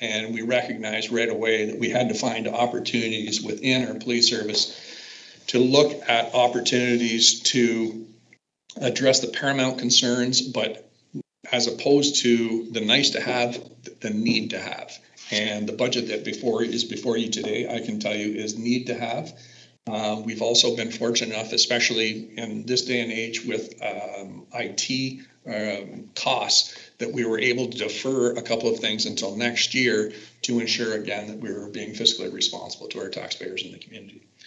And we recognized right away that we had to find opportunities within our police service to look at opportunities to address the paramount concerns, but as opposed to the nice to have, the need to have. And the budget that is before you today, I can tell you, is need to have. We've also been fortunate enough, especially in this day and age with IT costs, that we were able to defer a couple of things until next year to ensure, again, that we were being fiscally responsible to our taxpayers in the community.